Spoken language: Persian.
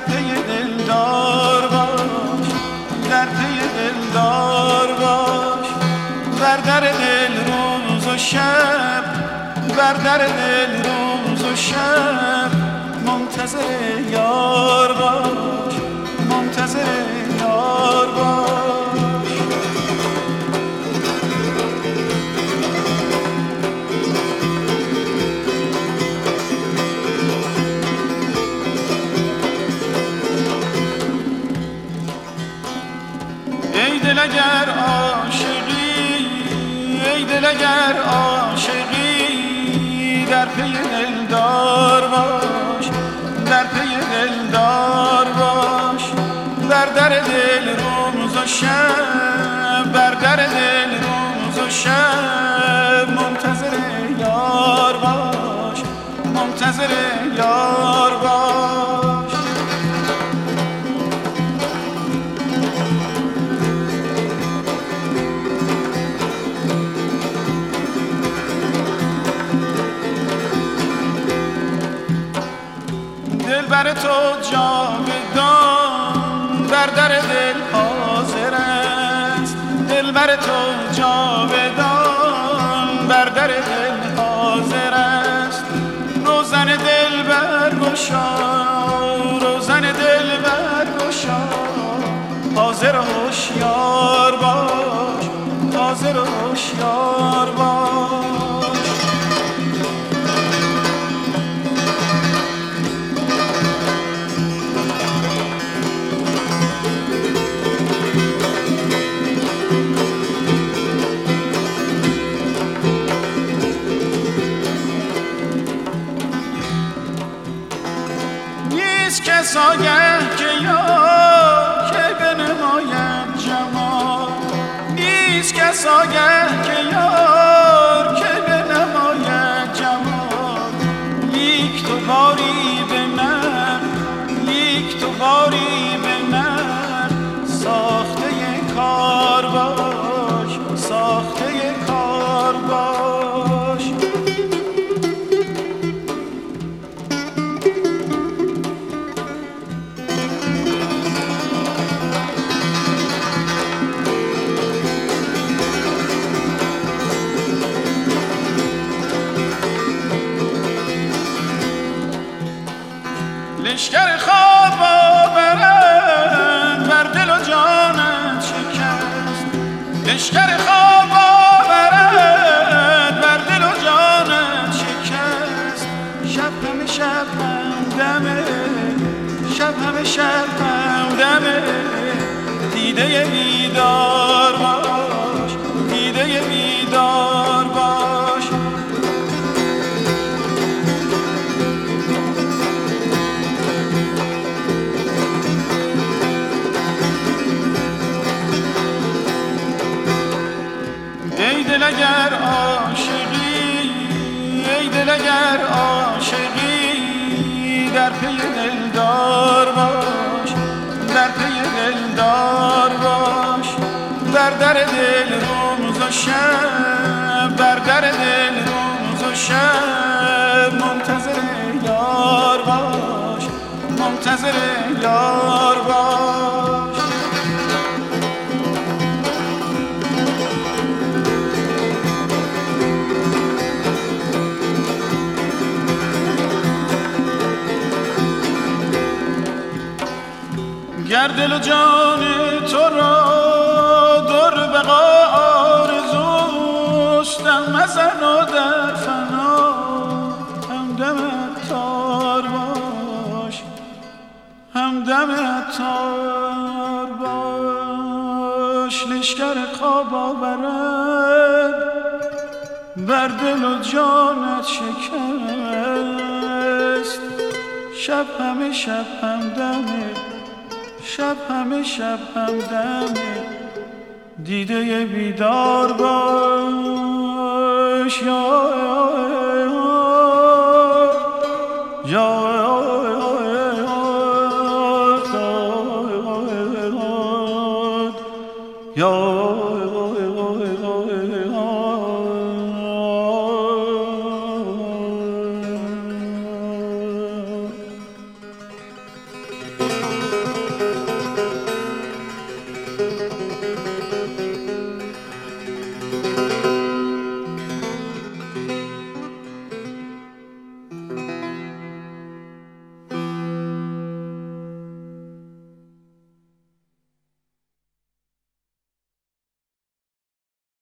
پی دلدار باش، در پی دلدار باش. بر در دل روز و شب، بر در دل روز و شب منتظر یار باش، منتظر یار باش. ای دل اگر عاشقی، ای دل اگر عاشقی، در پی دلدار باش، در پی دلدار باش. بر در دل روز و شب، بر در دل روز و شب منتظر یار باش، منتظر یار باش. دل بر تو جاودان بر در دل حاضر است، دل بر تو جاودان بر در دل حاضر است. روزن دل برگشا، روزن دل برگشا، حاضر و هوشیار باش، حاضر و هوشیار باش. کس آگه که یار که بنماید جمال، نیست کس آگه که یار که بنماید جمال. لیک تو باری به من، لیک تو باری به من، ساخته کار باش، ساخته کار باش. لشکر خواب آورد بر دل و جانت شکست، لشکر خواب آورد بر دل و جانت شکست. شب همه شب همدمه، شب همه شب همدمه، دیده بیدار باش، دیده بیدار باش. ای دل اگر عاشقی، ای دل اگر عاشقی، در پی دلدار باش، در پی دلدار باش. بر در دل روز و شب، بر در دل روز و شب منتظر یار باش، منتظر یار باش. گر دل و جان تو را در بقا آرزوست، دم مزن و در فنا همدم عطار باش، همدم عطار باش. لشکر خواب آورد بر دل و جانت شکست، شب همه شب همدمه، شب همه شب همدمه، دیده بیدار باش. یا